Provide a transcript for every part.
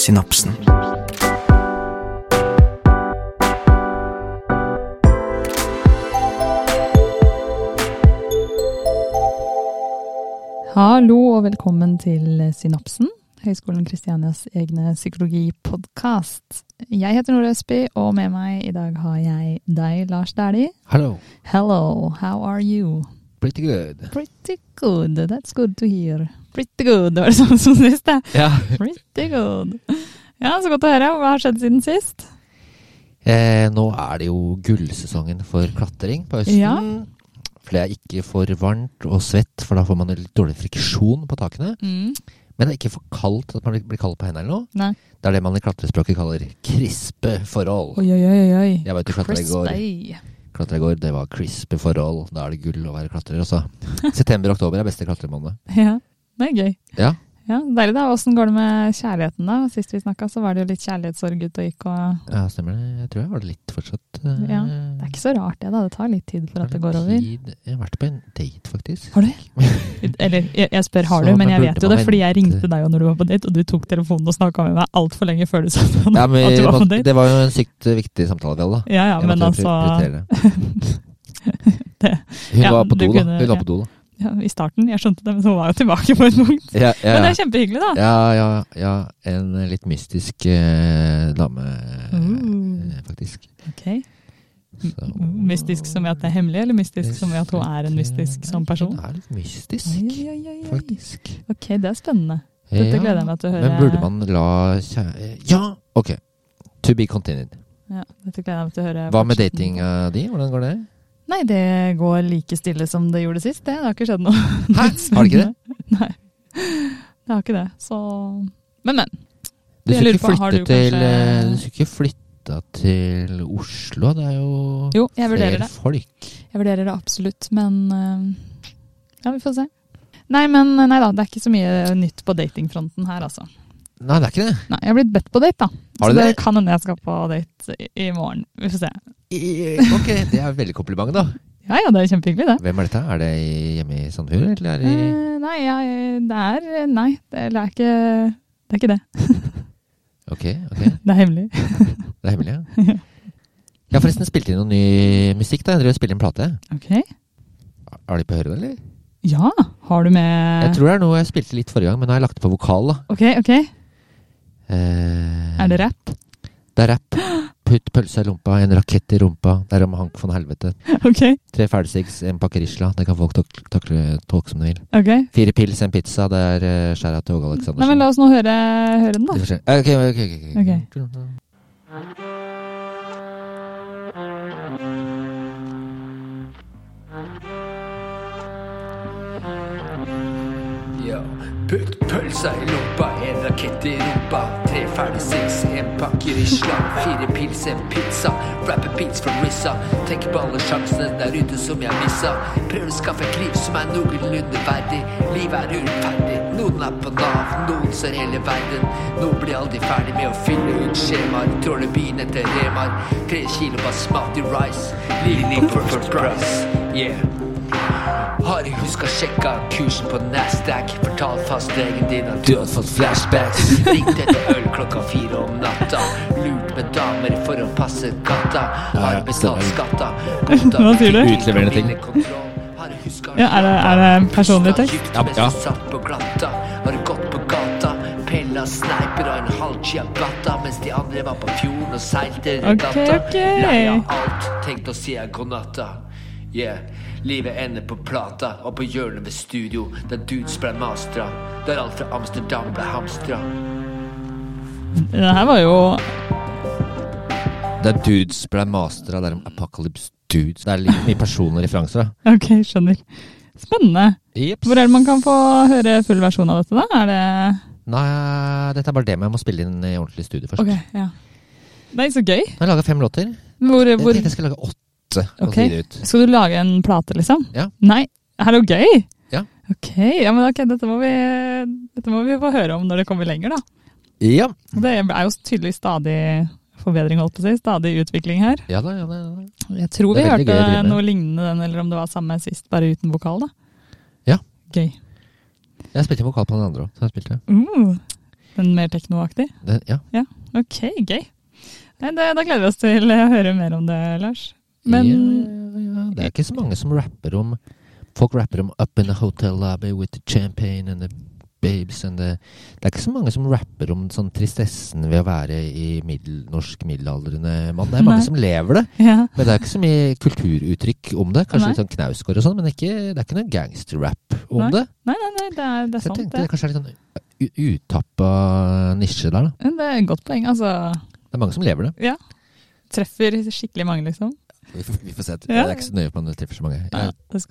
Synapsen. Hallo og velkommen til Synapsen, Høgskolen Kristianias egne psykologipodcast. Jeg heter Nora Østby, og med meg i dag har jeg deg, Lars Dæhlie. Hello. Hello, how are you? Pretty good. Pretty good, that's good to hear. Pretty good, det var det samme som sist, det. Ja. Pretty good. Ja, så godt å høre. Hva har skjedd siden sist? Nå det jo gullsesongen for klatring på høsten. Ja. For det ikke for varmt og svett, for da får man litt dårlig friksjon på takene. Men det ikke for kaldt, at man blir kald på hendene eller noe. Nei. Det det man i klatrespråket kaller krispe forhold. Oi. Jeg var ute og klatre i går. Klatre i går, det var krispe forhold. Da det gull å være klatrer også. September-oktober beste klatremåned. Ja, det gøy. Ja. Ja, deilig da. Hvordan går det med kjærligheten da? Sist vi snakket så var det jo litt kjærlighetssorg ut og gikk og... Ja, stemmer det. Jeg tror jeg var det litt fortsatt. Ja, det ikke så rart det da. Det tar litt tid for at det går over. Jeg har vært på en date faktisk. Har du? Eller, jeg spør har du, men jeg vet jo det, fordi jeg ringte deg jo når du var på date, og du tok telefonen og snakket med meg alt for lenge før du sa at du var på date. Det var jo en sykt viktig samtale vel da. Ja, men altså... Hun var på do da. Ja, i starten, jeg skjønte det, men så var jeg tilbake på et punkt. Ja. Men det kjempehyggelig da. Ja, en litt mystisk dame, faktisk. Ok. Mystisk som i at det hemmelig, eller mystisk som i at hun en mystisk som person? Hun litt mystisk, faktisk. Ok, det spennende. Dette gleder jeg meg til å høre. Men burde man la Ja, ok. To be continued. Ja, dette gleder jeg meg til å høre. Hva med dating di? Hvordan går det? Nei, det går like stille som det gjorde sist. Det har ikke skjedd noe. Hæ? Har det ikke det? Nei, det har ikke det. Så... Men. Du skal ikke flytte til Oslo? Det jo jeg vurderer det. Folk. Jeg vurderer det absolutt, men... Ja, vi får se. Nei da, det ikke så mye nytt på datingfronten her, altså. Nei, det ikke det. Nei, jeg har blitt bedt på date, da. Har du det? Så det kan hende jeg skal på date i morgen. Vi får se. Ok, det veldig kompliment da. Ja, det kjempehyggelig det. Hvem dette? Det hjemme i Sandefjord, eller det Nei, det ikke det. Ok. Det hemmelig. Det hemmelig, ja. Jeg har forresten spilt inn noen ny musikk da. Jeg driver og spiller en plate. Ok. Har de på høret, eller? Ja, har du med... Jeg tror det noe jeg spilte litt forrige gang, men nå har jeg lagt det på vokal da. Ok. Det rapp? Det rapp. Putt pølse i lompa, en rakett i rumpa. Det om Hank von Helvete. Ok. 3 ferdigstigs, en pakke risla. Det kan folk tolke som de vil. Ok. 4 pils, en pizza. Det skjæret til Åge Aleksandersen. Nei, men la oss nå høre den da. Ok. Putt pølsa i lompa, en rakett i rumpa. 3 ferdigstigs, en pakke risla. 4 pils, en pizza. Rapper beats fra Rissa. Tenk på alle sjansene der ute som jeg missa. Prøver å skaffe et liv som noenlunde verdig. Livet urettferdig. Noen på Nav, noen ser hele verden. Noen blir aldri ferdig med å fylle ut skjemaer. Tråler byen etter remar. 3 kilo basmati rice. Livet på first price. Yeah. Har jeg husket sjekka kursen på Nasdaq. Fortalt fastlegen din at du har fått flashbacks. Ringt etter øl klokka 4 om natta. Lurt med damer for å passe katta. Har betalt skatta. Hva sier du? Utleverende ting. Ja, det personlig tekst? Ja. Satt på glatta. Har gått på gata. Pella sniper og en halv ciabatta. Mens de andre var på fjorden og seilte regatta. Leia alt, tenkte å si godnatta. Yeah, livet ender på plata. Og på hjørnet ved studio der dudes ble mastra. Der alt fra Amsterdam ble hamstra. Det her var jo... Der dudes ble mastra. Der Apocalypse Dudes. Det litt mye personlige referanser da. Ok, skjønner. Spennende. Jeps. Hvor det man kan få høre full versjon av dette da? Det... Nei, dette bare det, men jeg må spille inn i ordentlig studio først. Ok, ja. Nei, så gøy. Jeg har laget 5 låter. Hvor... Jeg tenkte jeg skal lage 8. Ok, skal du lage en plate liksom? Ja. Nei, er det jo gøy? Ja. Ok, ja, men ok, dette må vi få høre om når det kommer lenger da. Ja. Det jo tydelig stadig forbedring, holdt på å si, stadig utvikling her. Ja da. Jeg tror vi hørte noe lignende den, eller om det var samme sist, bare uten vokal da. Ja. Gøy. Jeg spilte vokal på den andre også, så jeg spilte. Den mer teknoaktig? Ja. Ja, ok, gøy. Nei, da gleder vi oss til å høre mer om det, Lars. Men Ja. Det ikke så mange som rapper om folk rapper om up in a hotel lobby with the champagne and the babes and the Det ikke så mange som rapper om sånn tristessen ved å være i norsk middelaldrende mann. Det mange som lever det, ja. men det ikke så mye kulturuttrykk om det. Kanskje Nei. litt sånn knausgård og sånn, men det er ikke noe gangsterrap om Nei. det. Nei, det er Så jeg sant tenkte det. det kanskje litt sånn uttappa nisje der, da. Men det er et godt poeng, altså. Det mange som lever det. Ja. Treffer skikkelig mange, liksom. Vi får se. Ja. Det ikke så nøye på om det treffer så mange. Ja,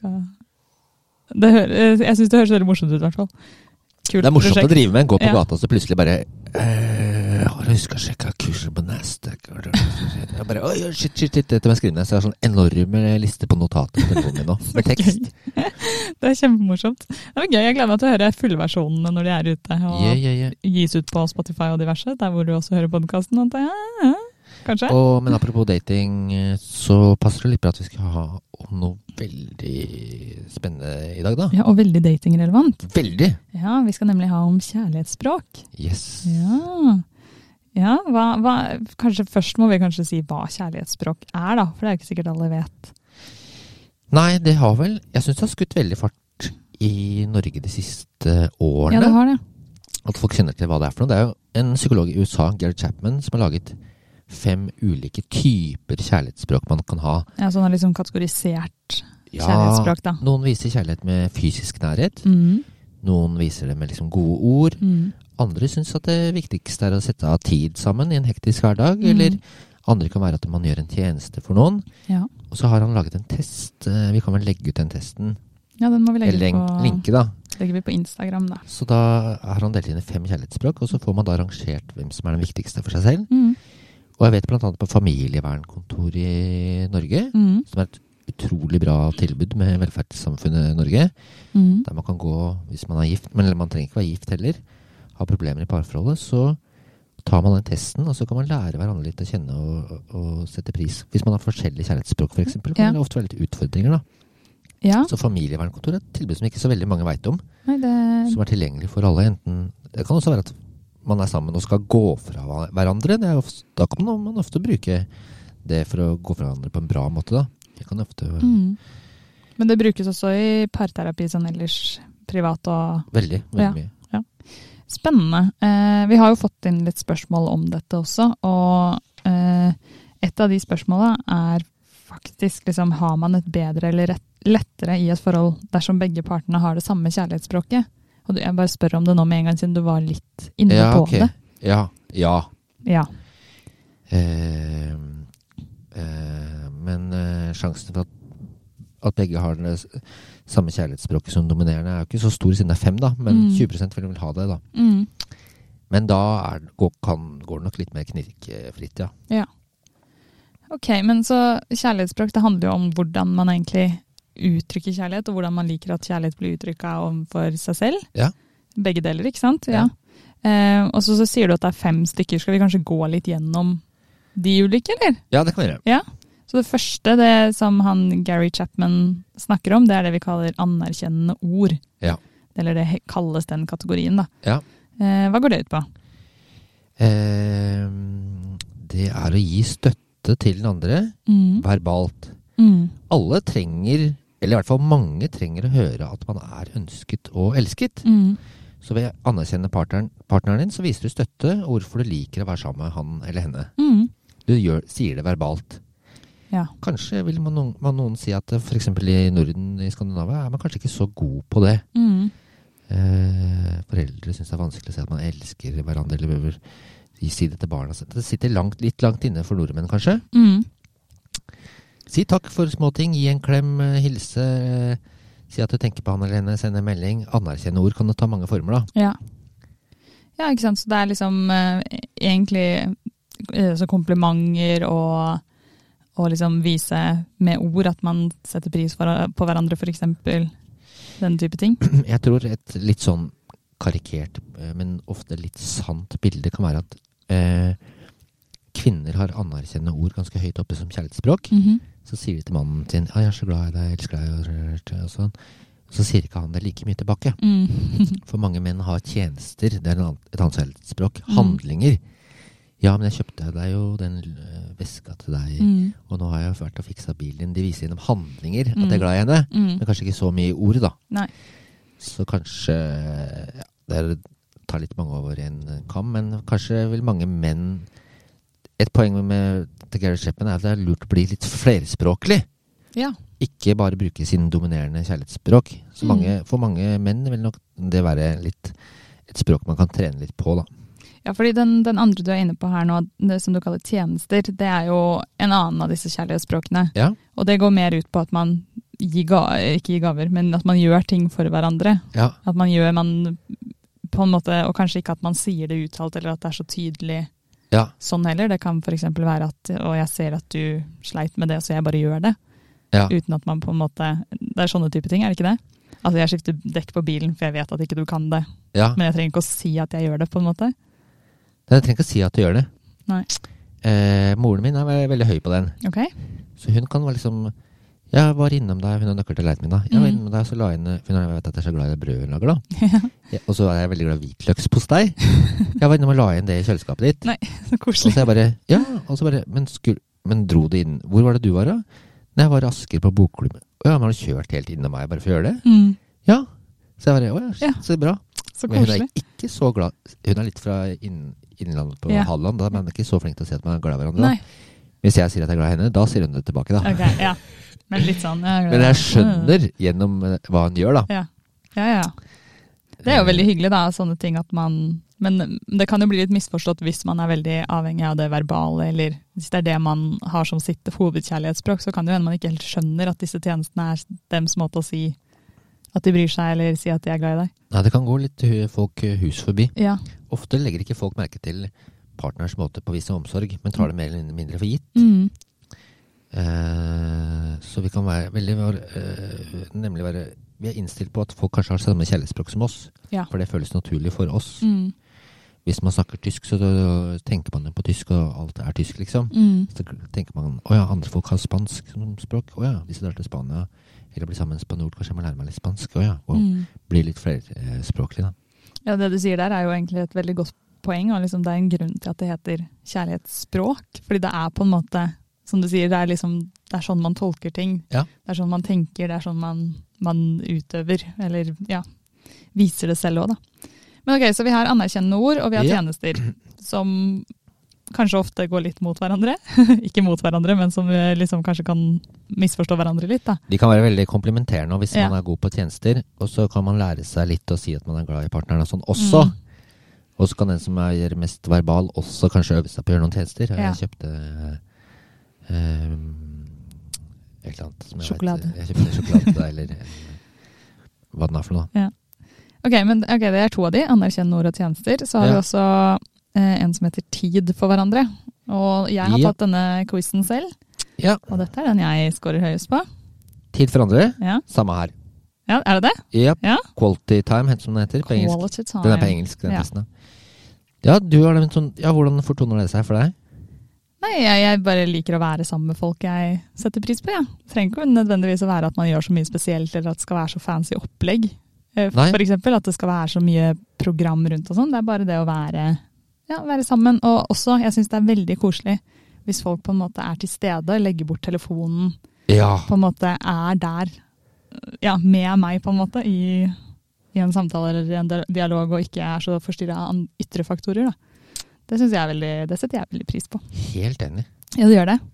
jeg synes det høres veldig morsomt ut, i hvert fall. Kult Det morsomt prosjekt. å drive med. Gå på Ja. gata, og så plutselig bare har du husket å sjekke kurset på Nasdaq? Jeg bare, oi, shit, dette må jeg skrive ned. Så jeg har sånn enorme liste på notater på telefonen min nå, med tekst. Det er kjempemorsomt. Det var gøy. Jeg gleder meg til å høre fullversjonene når de er ute og Yeah. gis ut på Spotify og diverse, der hvor du også hører podcasten, antar jeg. Ja, kanskje? Men apropos dating, så passer det litt bra at vi skal ha om noe veldig spennende i dag, da. Ja, og veldig datingrelevant. Veldig! Ja, vi skal nemlig ha om kjærlighetsspråk. Yes. Ja, kanskje først må vi kanskje si hva kjærlighetsspråk er, da, for det er ikke sikkert alle vet. Nei, det har vel Jeg syns det har skutt veldig fart i Norge de siste årene. Ja, det har det. At folk kjenner til hva det er for noe. Det er jo en psykolog i USA, Gary Chapman, som har laget 5 ulike typer kjærlighetsspråk man kan ha. Ja, sånn er liksom kategorisert kjærlighetsspråk, da. Noen viser kjærlighet med fysisk nærhet. Mm. Noen viser det med liksom gode ord. Mm. Andre syns at det viktigste er å sette av tid sammen i en hektisk hverdag. Eller andre kan være at man gjør en tjeneste for noen. Ja. Og så har han laget en test. Vi kan vel legge ut den testen. Ja, den må vi legge Eller på, linke, da. legger vi på Instagram, da. Så da har han delt inn i 5 kjærlighetsspråk, og så får man da rangert hvem som er den viktigste for seg selv. Og jeg vet blant annet på familievernkontor i Norge, som er et utrolig bra tilbud med velferdssamfunnet Norge, der man kan gå hvis man er gift, men man trenger ikke være gift heller, har problemer i parforholdet, så tar man den testen, og så kan man lære hverandre litt å kjenne og sette pris. Hvis man har forskjellige kjærlighetsspråk, for eksempel, kan det ofte være litt utfordringer, da. Ja. Så familievernkontor er et tilbud som ikke så veldig mange vet om, Nei, som er tilgjengelig for alle. Det kan også være at man er sammen og skal gå fra hverandre. Da kan man ofte bruke det for å gå fra hverandre på en bra måte, da. Det kan ofte Men det brukes også i parterapi sånn ellers privat og Veldig mye. Ja. Spennende. Vi har jo fått inn litt spørsmål om dette også, og et av de spørsmålene er faktisk liksom, har man et bedre eller lettere i et forhold dersom begge partene har det samme kjærlighetsspråket? Og jeg bare spør om det nå med en gang, siden du var litt inne på det. Ja. Men sjansen for at begge har det samme kjærlighetsspråket som dominerende er jo ikke så stor siden det er 5, da. Men 20% vil ha det, da. Men da går det nok litt mer knirkefritt, ja. Ok, men så kjærlighetsspråk, det handler jo om hvordan man egentlig uttrykker kjærlighet, og hvordan man liker at kjærlighet blir uttrykket overfor seg selv. Ja. Begge deler, ikke sant? Ja. Og så sier du at det er 5 stykker. Skal vi kanskje gå litt gjennom de ulike, eller? Ja, det kan vi gjøre. Ja. Så det første, det som han Gary Chapman snakker om, det er det vi kaller anerkjennende ord. Ja. Eller det kalles den kategorien, da. Ja. Hva går det ut på? Det er å gi støtte til den andre verbalt. Alle trenger, eller i hvert fall mange trenger å høre at man er ønsket og elsket. Så ved å anerkjenne partneren din, så viser du støtte og hvorfor du liker å være sammen med han eller henne. Du sier det verbalt. Ja. Kanskje vil noen si at for eksempel i Norden, i Skandinavia, er man kanskje ikke så god på det. Foreldre synes det er vanskelig å si at man elsker hverandre, eller behøver si det til barna. Det sitter litt langt inne for nordmenn, kanskje. Si takk for små ting, gi en klem, hilse, si at du tenker på han eller henne, sende en melding. Anerkjenne ord kan det ta mange former, da. Ja, ikke sant? Så det er liksom egentlig så komplimenter og liksom vise med ord at man setter pris på hverandre, for eksempel. Den type ting. Jeg tror et litt sånn karikert, men ofte litt sant bilde kan være at kvinner har anerkjennende ord ganske høyt oppe som kjærlighetsspråk. Så sier de til mannen sin, jeg er så glad i deg, jeg elsker deg, og sånn. så sier ikke han det like mye tilbake. For mange menn har tjenester, det er et annet kjærlighetsspråk, handlinger. Ja, men jeg kjøpte deg jo den veska til deg, og nå har jeg vært og fikset bilen din. De viser gjennom handlinger at jeg er glad i henne, men kanskje ikke så mye i ord da. Nei. Så kanskje, det tar litt mange over en kam, men kanskje vil mange menn, et poeng med The Gary Chapman er at det er lurt å bli litt flerspråklig. Ja. Ikke bare bruke sin dominerende kjærlighetsspråk. Så for mange menn vil nok det være litt et språk man kan trene litt på da. Ja, fordi den andre du er inne på her nå, det som du kaller tjenester, det er jo en annen av disse kjærlighetsspråkene. Ja. Og det går mer ut på at man ikke gir gaver, men at man gjør ting for hverandre. Ja. At man på en måte, og kanskje ikke at man sier det uttalt, eller at det er så tydelig sånn heller. Det kan for eksempel være at, og jeg ser at du sleit med det, så jeg bare gjør det. Ja. Uten at man på en måte, det er sånne type ting, er det ikke det? Altså jeg skifter dekk på bilen, for jeg vet at ikke du kan det. Ja. Men jeg trenger ikke å si at jeg gjør det på en måte. Jeg trenger ikke å si at du gjør det. Nei. Moren min er veldig høy på den. Ok. Så hun kan være liksom, jeg var innom deg, hun har nøkker til leiligheten min da. Jeg var innom deg, så la inn, for jeg vet at jeg er så glad i det brødet hun lager da. Og så er jeg veldig glad i hvitløkspostei. Jeg var innom og la inn det i kjøleskapet ditt. Nei, så koselig. Og så jeg bare, og så bare, men dro det inn. Hvor var det du var da? Nei, jeg var i Asker på bokklubben. Ja, men har du kjørt helt innom meg bare for å gjøre det? Ja. Så jeg bare, så bra. Så men hun koselig. er ikke så glad. Hun er litt fra innlandet på Halland, da, men hun er ikke så flink til å si at man er glad i hverandre. Nei. Hvis jeg sier at jeg er glad i henne, da sier hun det tilbake da. Ok, ja. Men litt sånn. Men jeg skjønner gjennom hva hun gjør da. Ja. Det er jo veldig hyggelig da, sånne ting at man, men det kan jo bli litt misforstått hvis man er veldig avhengig av det verbale, eller hvis det er det man har som sitt hovedkjærlighetsspråk, så kan det jo hende man ikke helt skjønner at disse tjenestene er dems måte å si at de bryr seg, eller si at de er glad i deg. Ja, det kan gå litt folk hus forbi. Ja. Ofte legger ikke folk merke til partners måte på å vise omsorg, men tar det mer eller mindre for gitt. Så vi kan være vi er innstilt på at folk kanskje har samme kjærlighetsspråk som oss, for det føles naturlig for oss. Hvis man snakker tysk, så tenker man på tysk, og alt er tysk liksom. Så tenker man, andre folk har spansk som språk, hvis jeg drar til Spania, eller blir sammen spanjol, kanskje jeg må lære meg litt spansk, og bli litt flerspråklig da. Ja, det du sier der er jo egentlig et veldig godt poeng, og liksom det er en grunn til at det heter kjærlighetsspråk, fordi det er på en måte, som du sier, det er sånn man tolker ting, det er sånn man tenker, det er sånn man utøver, eller viser det selv også da. Men ok, så vi har anerkjennende ord, og vi har tjenester som kanskje ofte går litt mot hverandre. Ikke mot hverandre, men som liksom kanskje kan misforstå hverandre litt da. De kan være veldig komplementerende hvis man er god på tjenester, og så kan man lære seg litt å si at man er glad i partneren og sånn også. Og så kan den som er mest verbal også kanskje øve seg på å gjøre noen tjenester. Jeg kjøpte et eller annet som sjokolade. Jeg kjøpte sjokolade til deg, eller hva den er for noe. Ja. Ok, det er 2 av de, anerkjennende ord og tjenester. Så har vi også en som heter tid for hverandre. Og jeg har tatt denne quizen selv. Ja. Og dette er den jeg scorer høyest på. Tid for andre? Ja. Samme her. Ja, er det det? Yep. Ja. Quality time, heter som det heter på engelsk. Quality time. Den er på engelsk, den testen. Ja, du har den sånn, hvordan fortoner det seg for deg? Nei, jeg bare liker å være sammen med folk jeg setter pris på, Det trenger ikke nødvendigvis å være at man gjør så mye spesielt, eller at det skal være så fancy opplegg. For eksempel at det skal være så mye program rundt og sånn. Det er bare det å være sammen. Og også, jeg synes det er veldig koselig hvis folk på en måte er til stede, legger bort telefonen, på en måte er der, med meg på en måte, i en samtale eller en dialog, og ikke er så forstyrret av ytre faktorer da. Det setter jeg veldig pris på. Helt enig. Ja, det gjør det.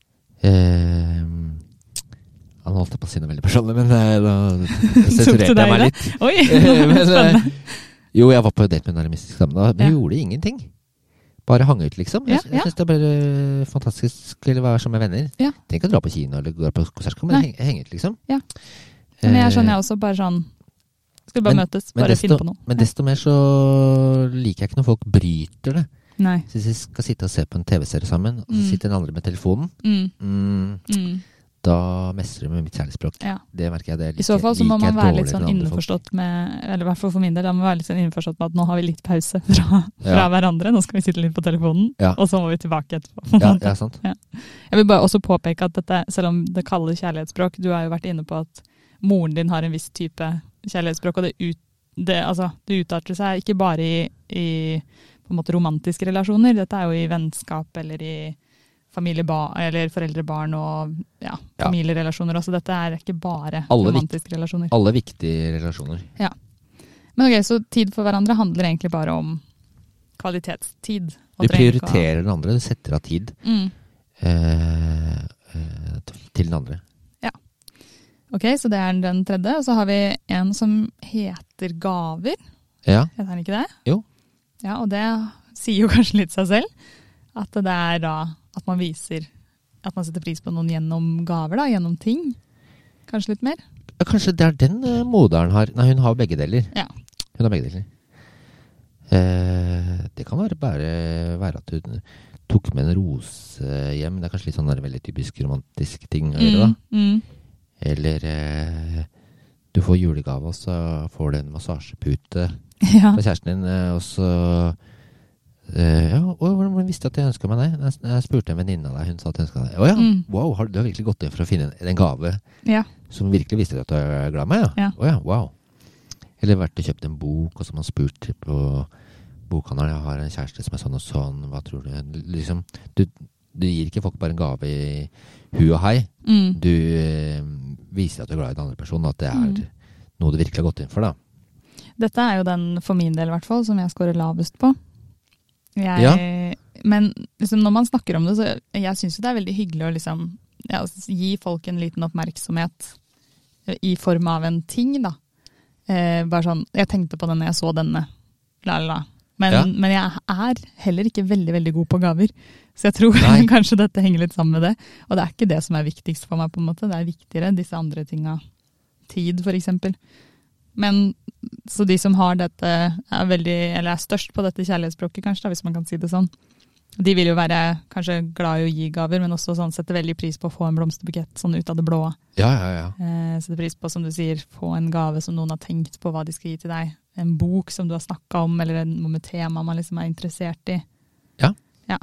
Han holdt på å si noe veldig personlig, men da sensurerte jeg meg litt. Oi, spennende. Jo, jeg var på date med en nærmistisk sammen, men vi gjorde ingenting. Bare hang ut, liksom. Jeg synes det er bare fantastisk å være sammen med venner. Tenk ikke å dra på kino eller gå på konsert, men henge ut, liksom. Ja. Men jeg skjønner også bare sånn, skal bare møtes, bare finne på noe. Men desto mer så liker jeg ikke når folk bryter det. Nei. Så hvis vi skal sitte og se på en TV-serie sammen, og så sitter den andre med telefonen, da mestrer du med mitt kjærlighetsspråk. Ja. Det merker jeg det. I så fall så må man være litt sånn innforstått med, eller i hvert fall for min del, da må man være litt sånn innforstått med at nå har vi litt pause fra hverandre, nå skal vi sitte litt på telefonen, og så må vi tilbake etterpå. Ja, sant. Ja. Jeg vil bare også påpeke at dette, selv om det kalles kjærlighetsspråk, du har jo vært inne på at moren din har en viss type kjærlighetsspråk, og det utarter seg ikke bare i på en måte romantiske relasjoner, dette jo i vennskap eller i eller foreldre-barn og familierelasjoner også. Dette ikke bare romantiske relasjoner. Alle viktige relasjoner. Ja. Men ok, så tid for hverandre handler egentlig bare om kvalitetstid. Du prioriterer den andre, du setter av tid til den andre. Ja. Ok, så det den tredje. Og så har vi en som heter gaver. Ja. Heter den ikke det? Jo. Ja, og det sier jo kanskje litt seg selv. At det da at man viser at man setter pris på noen gjennom gaver, da, gjennom ting. Kanskje litt mer? Ja, kanskje det den moderen har. Nei, hun har begge deler. Ja. Hun har begge deler. Det kan være at hun tok med en rose hjem. Det kanskje litt sånn veldig typisk romantisk ting å gjøre, da. Eller du får julegave, og så får du en massasjepute fra kjæresten din, og så hvordan visste du at jeg ønsket meg det? Jeg spurte en venninne av deg, hun sa at jeg ønsket deg. Wow, du har virkelig gått inn for å finne en gave som virkelig visste at du glad med, wow. Eller vært og kjøpt en bok, og så har man spurt på bokhandelen, jeg har en kjæreste som sånn og sånn, hva tror du? Liksom, du gir ikke folk bare en gave i hu og hei. Du viser at du glad i den andre personen, at det noe du virkelig har gått inn for, da. Dette jo den, for min del i hvert fall, som jeg scorer lavest på. Men liksom, når man snakker om det, så jeg synes jo det veldig hyggelig å liksom, gi folk en liten oppmerksomhet i form av en ting, da. Bare sånn, jeg tenkte på den når jeg så denne. Men jeg heller ikke veldig, veldig god på gaver. Så jeg tror kanskje dette henger litt sammen med det. Og det ikke det som viktigst for meg på en måte. Det viktigere, disse andre tingene. Tid, for eksempel. Men så de som har dette, veldig, eller størst på dette kjærlighetsspråket, kanskje, da, hvis man kan si det sånn. De vil jo være kanskje glad i å gi gaver, men også sånn, sette veldig pris på å få en blomsterbukett sånn ut av det blå. Sette pris på, som du sier, få en gave som noen har tenkt på hva de skal gi til deg. En bok som du har snakket om, eller noe med tema man liksom interessert i. Ja,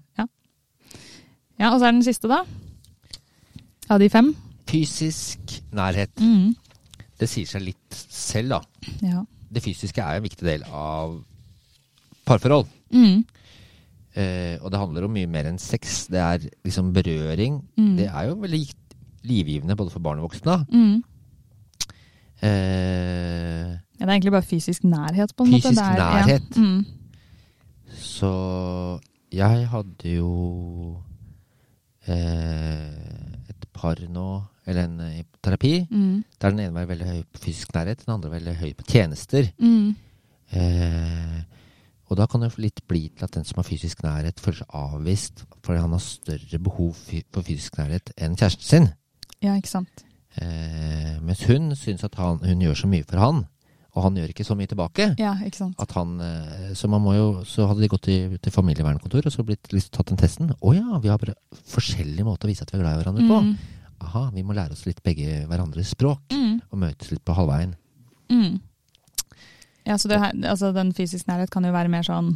og så den siste da. Av de 5. Fysisk nærhet. Det sier seg litt selv, da. Ja. Det fysiske en viktig del av parforhold. Og det handler om mye mer enn sex. Det liksom berøring. Det jo veldig livgivende både for barn og voksne. Det egentlig bare fysisk nærhet på en måte. Fysisk nærhet. Så jeg hadde jo et par nå, eller en terapi, der den ene var veldig høy på fysisk nærhet, den andre var veldig høy på tjenester. Og da kan det litt bli til at den som har fysisk nærhet føler seg avvist, fordi han har større behov for fysisk nærhet enn kjæresten sin. Ja, ikke sant. Mens hun synes at hun gjør så mye for han, og han gjør ikke så mye tilbake. Ja, ikke sant. At han, så hadde de gått til familievernkontor, og så tatt den testen. Vi har bare forskjellige måter å vise at vi glad i hverandre på. Aha, vi må lære oss litt begge hverandres språk, og møtes litt på halvveien. Ja, så altså, den fysisk nærhet kan jo være mer sånn,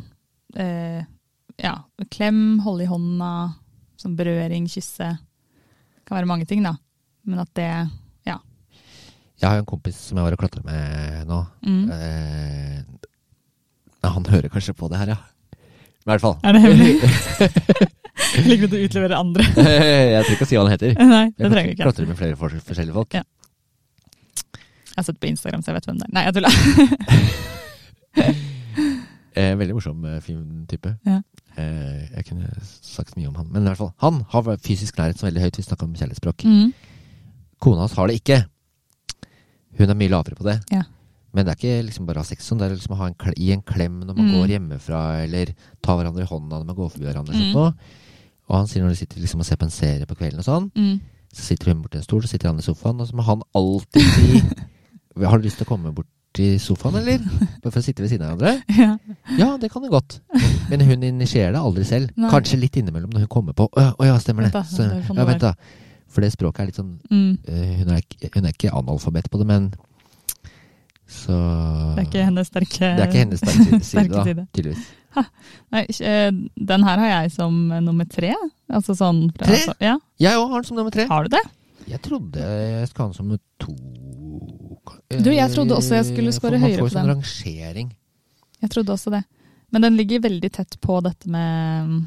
klem, holde i hånda, sånn berøring, kysse. Det kan være mange ting da, men at det, Jeg har jo en kompis som jeg var og klatret med nå. Han hører kanskje på det her, I hvert fall. Det hemmelig? Jeg liker å utlevere andre. Jeg tror ikke å si hva han heter. Nei, det trenger jeg ikke. Jeg klatrer med flere forskjellige folk. Ja. Jeg har sett på Instagram, så jeg vet hvem det Nei, jeg tuller. Veldig morsom, fin type. Ja. Jeg kunne sagt mye om han. Men I hvert fall, han har fysisk nærhet så veldig høyt. Vi snakker om kjærlighetsspråk. Kona hans har det ikke. Hun mye lavere på det. Ja. Men det ikke liksom bare å ha sex sånn. Det liksom å ha gi en klem når man går hjemmefra, eller ta hverandre i hånda når man går forbi hverandre. Og han sier når de sitter liksom og ser på en serie på kvelden og sånn, så sitter hun bort til en stol, så sitter han i sofaen, og så må han alltid si har du lyst til å komme bort til sofaen, eller? Bare for å sitte ved siden av hverandre? Ja, det kan du godt. Men hun initierer det aldri selv. Nei. Kanskje litt innimellom når hun kommer på ja, stemmer det. Så, vent da. For det språket litt sånn hun ikke analfabet på det, men så det ikke hennes sterke Det ikke hennes sterke side, da, tydeligvis. Nei, den her har jeg som nummer 3. Altså sånn 3? Ja. Jeg også har den som nummer 3. Har du det? Jeg trodde jeg skal ha den som nummer 2, Jeg trodde også jeg skulle score høyere på den. Man får sånn rangering. Jeg trodde også det. Men den ligger veldig tett på dette med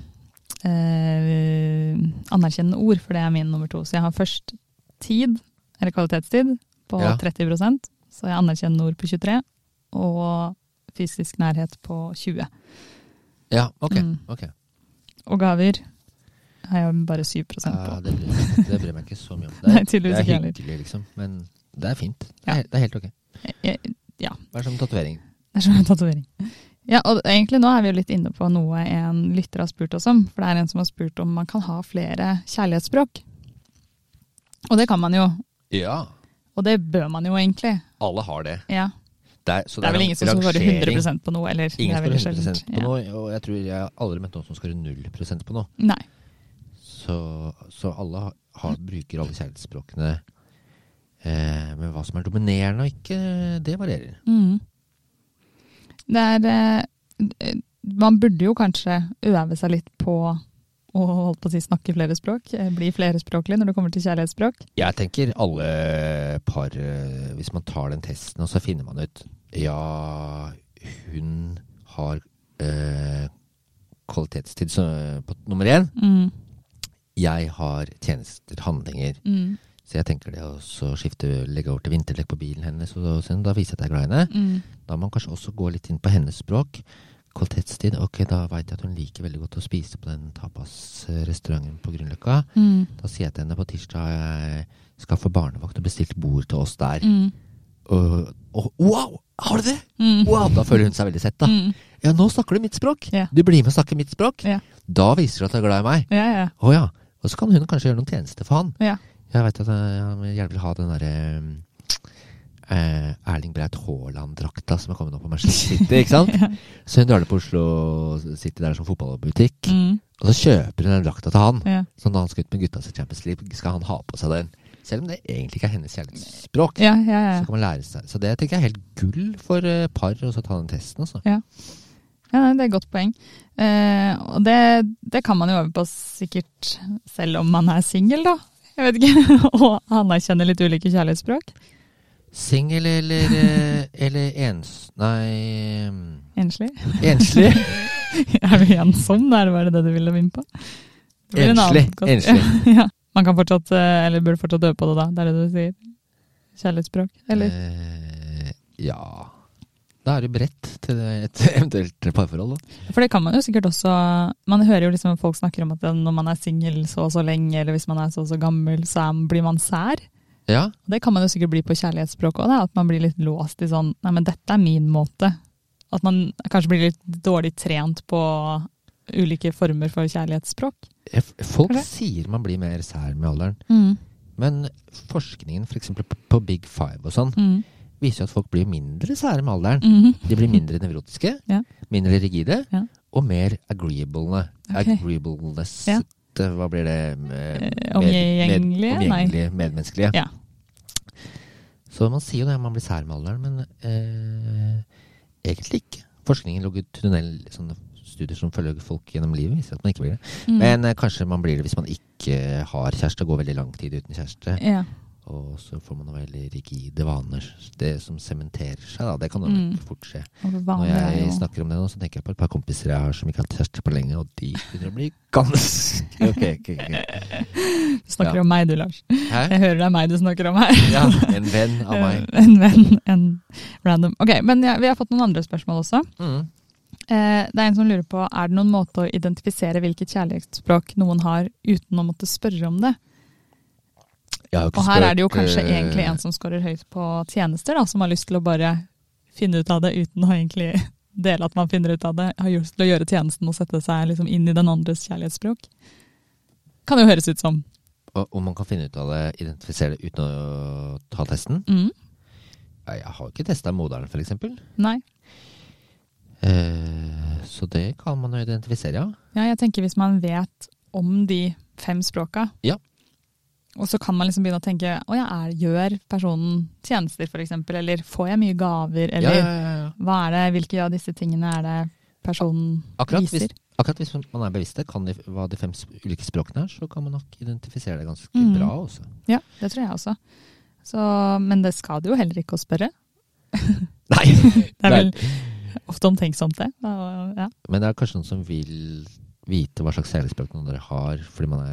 anerkjennende ord, for det min nummer 2. Så jeg har først tid, eller kvalitetstid, på 30%. Så jeg anerkjennende ord på 23%, og fysisk nærhet på 20%. Ja, ok. Og gaver har jeg bare 7% på. Ja, det bryr meg ikke så mye om. Nei, tydeligvis ikke heller. Det hyggelig, liksom. Men det fint. Det er helt ok. Ja. Det som tatovering. Det som tatovering. Ja, og egentlig nå vi jo litt inne på noe en lytter har spurt oss om, for det en som har spurt om man kan ha flere kjærlighetsspråk. Og det kan man jo. Ja. Og det bør man jo egentlig. Alle har det. Ja. Det er vel ingen som skårer 100% på noe, eller? Ingen skårer 100% på noe, og jeg tror jeg aldri møtt noen som skårer 0% på noe. Nei. Så alle bruker alle kjærlighetsspråkene, men hva som dominerende og ikke, det varierer. Man burde jo kanskje øve seg litt på å holde på å snakke flere språk, bli flerspråklig når det kommer til kjærlighetsspråk. Jeg tenker alle par, hvis man tar den testen, og så finner man ut, hun har kvalitetstid på nummer 1. Jeg har tjenester, handlinger. Så jeg tenker det å legge over til vinterdekk på bilen hennes, og da viser jeg at jeg er glad i henne. Da må man kanskje også gå litt inn på hennes språk. Kvalitetstid, ok, da vet jeg at hun liker veldig godt å spise på den tapas-restauranten på Grünerløkka. Da sier jeg til henne på tirsdag jeg skal få barnevakt og bestilt bord til oss der. Og wow, har du det? Wow, da føler hun seg veldig sett da. Ja, nå snakker du mitt språk. Du blir med å snakke mitt språk. Da viser du at du er glad i meg. Ja. Og så kan hun kanskje gjøre noen tjenester for han. Jeg vet at jeg gjerne vil ha den der Erling Braut Haaland-drakta som kommet opp på Manchester City, ikke sant? Så hun drar det på Oslo City der som fotballbutikk, og så kjøper hun den drakta til han. Så når han skal ut med gutta til Champions League, skal han ha på seg den. Selv om det egentlig ikke er hennes kjærlighetsspråk. Så kan man lære seg. Så det tenker jeg er helt gull for par å ta den testen. Altså. Ja, det er et godt poeng. Og det kan man jo øve på sikkert selv om man er single, da. Jeg vet ikke, og anerkjenner litt ulike kjærlighetsspråk. Single eller Enslig? Enslig? Er du ensom? Er det det du ville vinne på? Enslig. Ja. Man kan fortsatt, eller burde fortsatt øve på det da. Det er det du sier. Kjærlighetsspråk, eller? Ja. Da er det beredt til et eventuelt parforhold da. For det kan man jo sikkert også, man hører jo liksom folk snakker om at når man er single så lenge, eller hvis man er så gammel, så blir man sær. Ja. Det kan man jo sikkert bli på kjærlighetsspråk også, at man blir litt låst i sånn, nei, men dette er min måte. At man kanskje blir litt dårlig trent på ulike former for kjærlighetsspråk. Folk sier man blir mer sær med alderen. Men forskningen, for eksempel på Big Five og sånn, viser at folk blir mindre sære med alderen. De blir mindre nevrotiske, mindre rigide, og mer agreeableness. Hva blir det? Omgjengelige? Medmenneskelige. Ja. Så man sier jo det, man blir sær med alderen, men egentlig ikke. Forskningen logger sånne studier som følger folk gjennom livet, viser at man ikke blir det. Men kanskje man blir det hvis man ikke har kjæreste og går veldig lang tid uten kjæreste. Ja. Og så får man noe veldig rigide vaner. Det som sementerer seg, da, det kan jo fort skje. Når jeg snakker om det nå, så tenker jeg på et par kompiser jeg har som ikke har hatt kjæreste på lenge, og de begynner å bli ganske okay. Du snakker om meg, du, Lars. Hæ? Jeg hører det er meg du snakker om her. Ja, en venn av meg. En venn, en random. Ok, men vi har fått noen andre spørsmål også. Det er en som lurer på, er det noen måte å identifisere hvilket kjærlighetsspråk noen har uten å måtte spørre om det? Og her er det jo kanskje egentlig en som skårer høyt på tjenester, da, som har lyst til å bare finne ut av det uten å egentlig dele at man finner ut av det, har lyst til å gjøre tjenesten og sette seg liksom inn i den andres kjærlighetsspråk. Kan jo høres ut som. Om man kan finne ut av det, identifisere det uten å ta testen? Jeg har jo ikke testet moderen, for eksempel. Nei. Så det kan man jo identifisere, ja. Ja, jeg tenker hvis man vet om de 5 språka, og så kan man liksom begynne å tenke, gjør personen tjenester for eksempel, eller får jeg mye gaver, eller hva er det, hvilke av disse tingene er det personen viser? Akkurat hvis man er bevisst hva de 5 ulike språkene er, så kan man nok identifisere det ganske bra også. Ja, det tror jeg også. Men det skal du jo heller ikke å spørre. Nei. Det vel ofte omtenksomt det. Ja. Men det kanskje noen som vil vite hva slags kjærlighetsspråk noen dere har, fordi man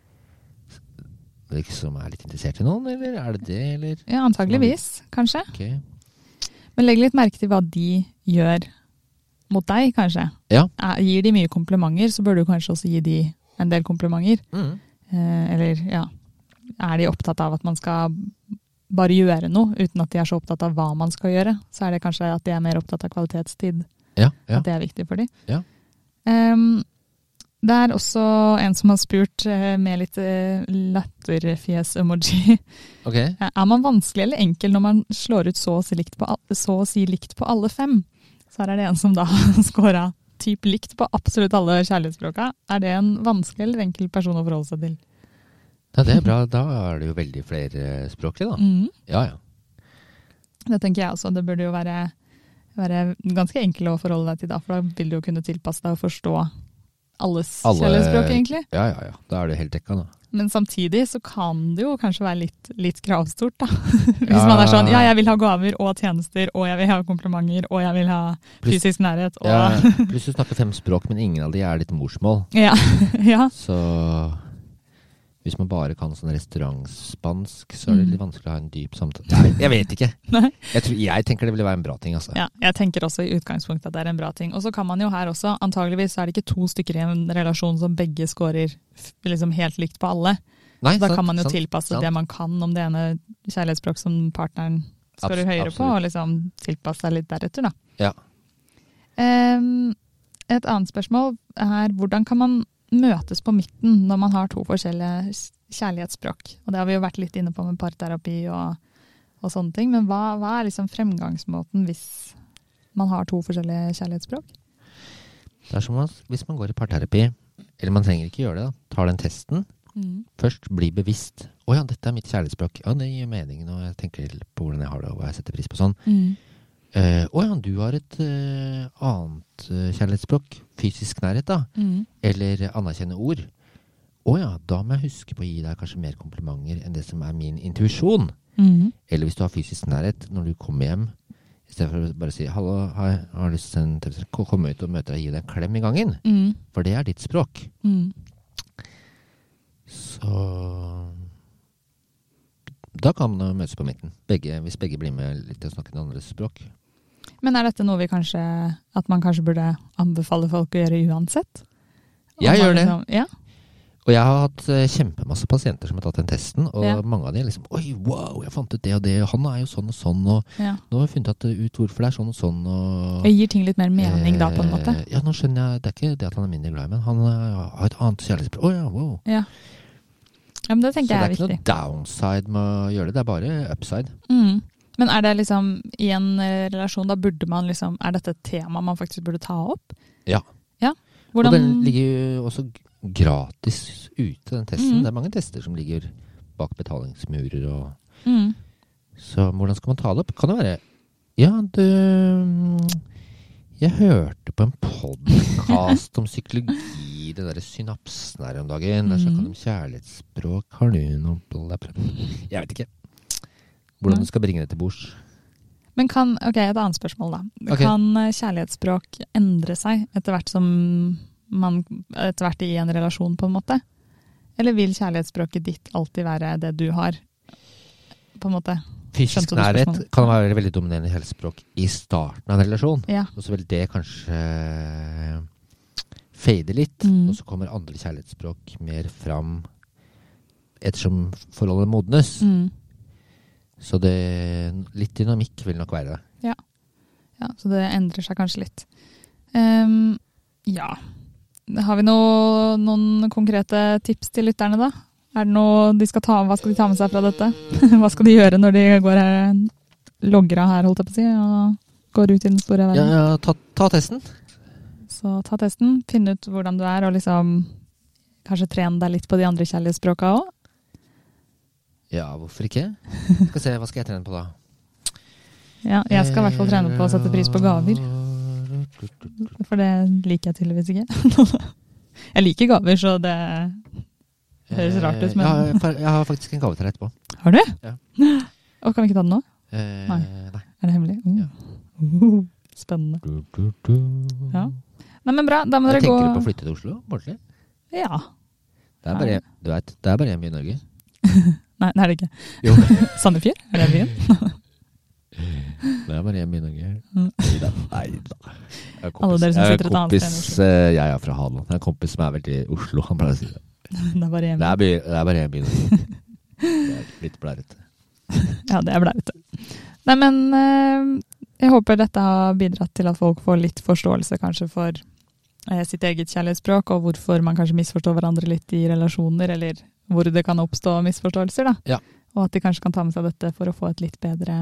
liksom litt interessert i noen, eller det det, eller? Ja, antageligvis, kanskje. Okay. Men legg litt merke til hva de gjør mot deg, kanskje. Ja. Gir de mye komplimenter, så bør du kanskje også gi de en del komplimenter. Eller, ja, de opptatt av at man skal bare gjøre noe, uten at de så opptatt av hva man skal gjøre, så det kanskje at de mer opptatt av kvalitetstid. Ja. At det viktig for dem. Ja. Det også en som har spurt med litt latterfjes-emoji. Okay. Man vanskelig eller enkel når man slår ut så å si likt på alle 5? Så det en som da skåret typ likt på absolutt alle kjærlighetsspråka. Det en vanskelig eller enkel person å forholde seg til? Ja, det bra. Da det jo veldig flere språklige, da. Ja. Det tenker jeg også. Det burde jo være ganske enkelt å forholde deg til da, for da vil du jo kunne tilpasse deg og forstå alle kjærlighetsspråk, egentlig. Ja. Da det helt dekka, da. Men samtidig så kan det jo kanskje være litt kravstort, da. Hvis man sånn, jeg vil ha gaver og tjenester, og jeg vil ha komplimenter, og jeg vil ha fysisk nærhet. Og pluss du snakker 5 språk, men ingen av de ditt morsmål. Ja. Så hvis man bare kan sånn restaurantspansk, så det litt vanskelig å ha en dyp samtale. Nei, jeg vet ikke. Jeg tenker det ville være en bra ting, altså. Ja, jeg tenker også i utgangspunktet at det en bra ting. Og så kan man jo her også, antageligvis det ikke 2 stykker i en relasjon som begge skårer liksom helt likt på alle. Nei, da kan man jo tilpasse det man kan om det ene kjærlighetsspråk som partneren skårer høyere på, og liksom tilpasse seg litt deretter, da. Ja. Et annet spørsmål hvordan kan man møtes på midten når man har 2 forskjellige kjærlighetsspråk? Og det har vi jo vært litt inne på med parterapi og sånne ting, men hva liksom fremgangsmåten hvis man har 2 forskjellige kjærlighetsspråk? Det som hvis man går i parterapi, eller man trenger ikke gjøre det da, tar den testen, først bli bevisst, ja, dette mitt kjærlighetsspråk, ja, det gir mening når jeg tenker på hvordan jeg har det, og hva jeg setter pris på sånn. Ja, du har et annet kjærlighetsspråk, fysisk nærhet da, eller anerkjenne ord. Ja, da må jeg huske på å gi deg kanskje mer komplimenter enn det som min intuisjon. Eller hvis du har fysisk nærhet når du kommer hjem, i stedet for å bare si, hallo, jeg har lyst til å komme ut og møte deg og gi deg en klem i gangen, for det ditt språk. Så da kan man møtes på midten, hvis begge blir med litt til å snakke en andres språk. Men dette noe at man kanskje burde anbefale folk å gjøre uansett? Jeg gjør det. Ja. Og jeg har hatt kjempemasse pasienter som har tatt den testen, og mange av de liksom, oi, wow, jeg fant ut det og det, og han jo sånn og sånn, og nå har jeg funnet ut hvorfor det sånn og sånn. Og det gir ting litt mer mening da, på en måte? Ja, nå skjønner jeg, det ikke det at han mindre glad i, men han har et annet kjærlighetsspråk. Ja, wow. Ja, men det tenker jeg viktig. Så det ikke noe downside med å gjøre det, det bare upside. Men det liksom, i en relasjon, da burde man liksom, dette et tema man faktisk burde ta opp? Ja. Og den ligger jo også gratis ute, den testen. Det mange tester som ligger bak betalingsmurer. Så hvordan skal man ta det opp? Kan det være, jeg hørte på en podcast om psykologi, det der synapsen her om dagen. Der snakket om kjærlighetsspråk. Har du noe? Jeg vet ikke. Hvordan du skal bringe det til bords. Men et annet spørsmål da. Kan kjærlighetsspråk endre seg etter hvert som man i en relasjon på en måte? Eller vil kjærlighetsspråket ditt alltid være det du har? På en måte. Fysisk nærhet kan være veldig dominerende kjærlighetsspråk i starten av en relasjon. Ja. Og så vil det kanskje fade litt, og så kommer andre kjærlighetsspråk mer fram ettersom forholdet modnes. Så litt dynamikk vil nok være det. Ja, så det endrer seg kanskje litt. Har vi noen konkrete tips til lytterne da? Det noe hva skal de ta med seg fra dette? Hva skal de gjøre når de går logger av her, holdt jeg på å si, og går ut i den store verden? Ja, ta testen. Så ta testen, finne ut hvordan du og liksom kanskje trene deg litt på de andre kjærlighetsspråkene også. Ja, hvorfor ikke? Skal se, hva skal jeg trene på da? Ja, jeg skal i hvert fall trene på å sette pris på gaver. For det liker jeg tydeligvis ikke. Jeg liker gaver, så det høres rart ut. Men... Jeg har faktisk en gave til deg etterpå. Har du? Ja. Og kan vi ikke ta den nå? Nei. Er det hemmelig? Ja. Spennende. Ja. Nei, men bra. Da må dere gå... Tenker du på å flytte til Oslo, Mortli? Ja. Det er bare, du vet, det er bare en by i Norge. Nei, det er det ikke. Jo. Sandefjord? Er det byen? Det er bare en by i Norge. Neida. Alle dere som sitter et annet sted i Oslo. Jeg er fra Hadeland. Jeg har en kompis som er veldig i Oslo. Han pleier å si det. Det er bare en by. Det er bare en by i Norge. Det er litt blærete. Ja, det er blærete. Nei, men jeg håper dette har bidratt til at folk får litt forståelse kanskje for sitt eget kjærlighetsspråk, og hvorfor man kanskje misforstår hverandre litt i relasjoner, eller hvor det kan oppstå misforståelser, da. Ja. Og at de kanskje kan ta med seg dette for å få et litt bedre,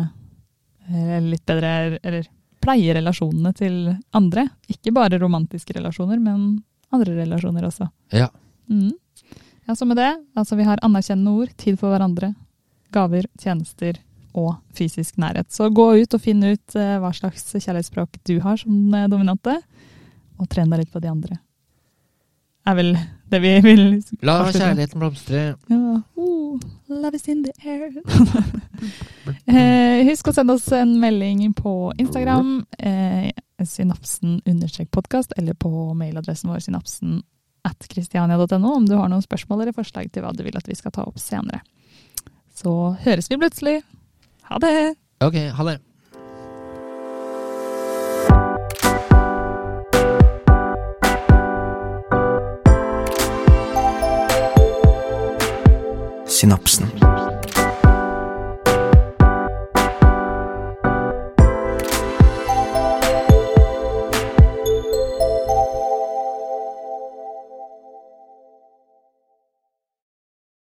eller pleie relasjonene til andre. Ikke bare romantiske relasjoner, men andre relasjoner også. Ja. Ja, så med det, altså vi har anerkjennende ord, tid for hverandre, gaver, tjenester og fysisk nærhet. Så gå ut og finn ut hva slags kjærlighetsspråk du har som dominante, og tren deg litt på de andre. Er vel det vi vil... La kjærligheten blomstre. Ja. Love is in the air. Husk å sende oss en melding på Instagram, synapsen_podcast, eller på mailadressen vår synapsen@christiania.no om du har noen spørsmål eller forslag til hva du vil at vi skal ta opp senere. Så høres vi plutselig. Ha det! Ok, ha det. Synapsen.